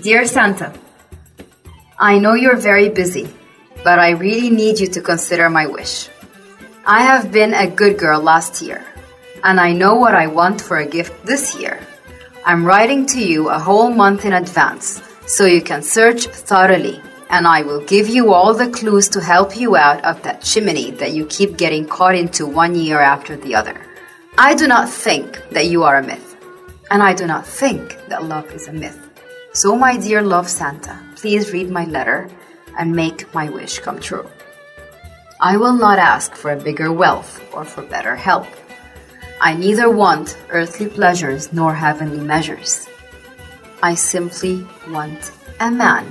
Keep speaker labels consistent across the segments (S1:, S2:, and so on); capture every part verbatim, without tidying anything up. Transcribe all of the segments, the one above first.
S1: Dear Santa, I know you're very busy, but I really need you to consider my wish. I have been a good girl last year, and I know what I want for a gift this year. I'm writing to you a whole month in advance, so you can search thoroughly, and I will give you all the clues to help you out of that chimney that you keep getting caught into one year after the other. I do not think that you are a myth, and I do not think that love is a myth. So, my dear love Santa, please read my letter and make my wish come true. I will not ask for a bigger wealth or for better health. I neither want earthly pleasures nor heavenly measures. I simply want a man.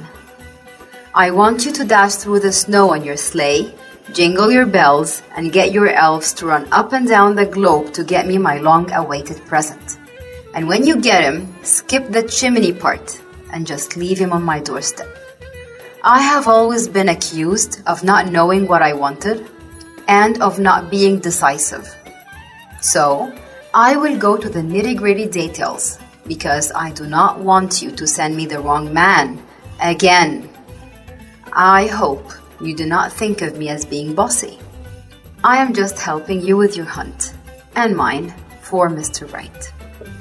S1: I want you to dash through the snow on your sleigh, jingle your bells, and get your elves to run up and down the globe to get me my long-awaited present. And when you get him, skip the chimney part and just leave him on my doorstep. I have always been accused of not knowing what I wanted and of not being decisive. So, I will go to the nitty-gritty details because I do not want you to send me the wrong man again. I hope you do not think of me as being bossy. I am just helping you with your hunt and mine for Mister Right.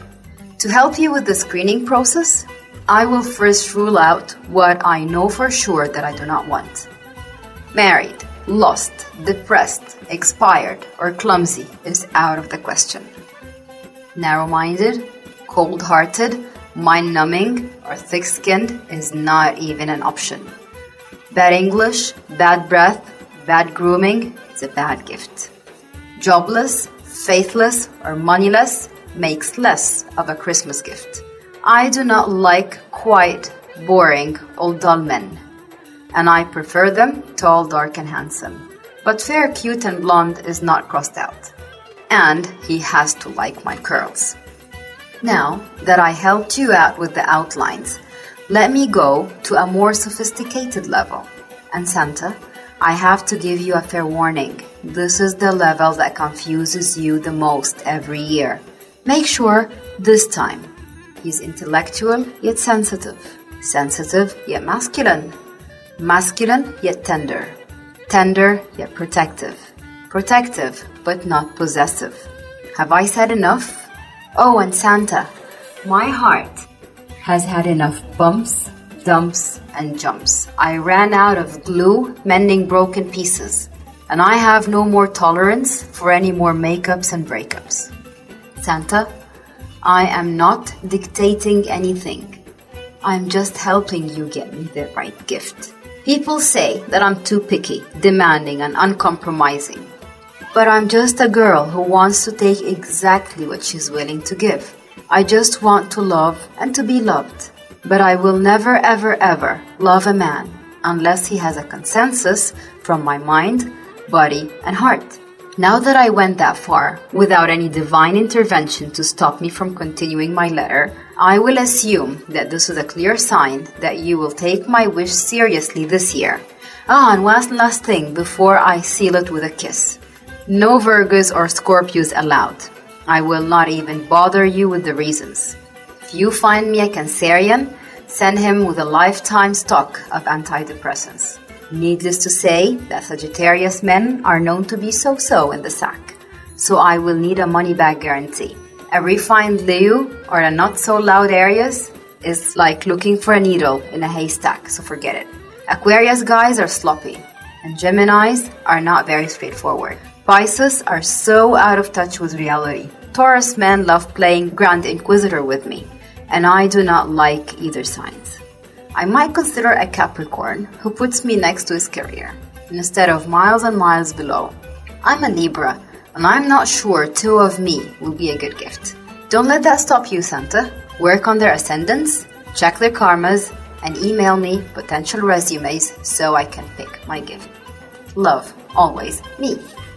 S1: To help you with the screening process, I will first rule out what I know for sure that I do not want. Married, lost, depressed, expired, or clumsy is out of the question. Narrow-minded, cold-hearted, mind-numbing, or thick-skinned is not even an option. Bad English, bad breath, bad grooming is a bad gift. Jobless, faithless, or moneyless makes less of a Christmas gift. I do not like quiet, boring, old dull men, and I prefer them tall, dark, and handsome. But fair, cute, and blonde is not crossed out, and he has to like my curls. Now that I helped you out with the outlines, let me go to a more sophisticated level. And Santa, I have to give you a fair warning. This is the level that confuses you the most every year. Make sure this time he's intellectual yet sensitive, sensitive yet masculine, masculine yet tender, tender yet protective, protective but not possessive. Have I said enough? Oh, and Santa, my heart has had enough bumps, dumps, and jumps. I ran out of glue mending broken pieces, and I have no more tolerance for any more makeups and breakups. Santa, I am not dictating anything. I'm just helping you get me the right gift. People say that I'm too picky, demanding, and uncompromising. But I'm just a girl who wants to take exactly what she's willing to give. I just want to love and to be loved. But I will never, ever, ever love a man unless he has a consensus from my mind, body, and heart. Now that I went that far, without any divine intervention to stop me from continuing my letter, I will assume that this is a clear sign that you will take my wish seriously this year. Ah, and one last thing before I seal it with a kiss. No Virgos or Scorpios allowed. I will not even bother you with the reasons. If you find me a Cancerian, send him with a lifetime stock of antidepressants. Needless to say that Sagittarius men are known to be so-so in the sack, so I will need a money-back guarantee. A refined Leo or a not-so-loud Aries is like looking for a needle in a haystack, so forget it. Aquarius guys are sloppy, and Geminis are not very straightforward. Pisces are so out of touch with reality. Taurus men love playing Grand Inquisitor with me, and I do not like either signs. I might consider a Capricorn who puts me next to his career, instead of miles and miles below. I'm a Libra, and I'm not sure two of me will be a good gift. Don't let that stop you, Santa. Work on their ascendants, check their karmas, and email me potential resumes so I can pick my gift. Love, always, me.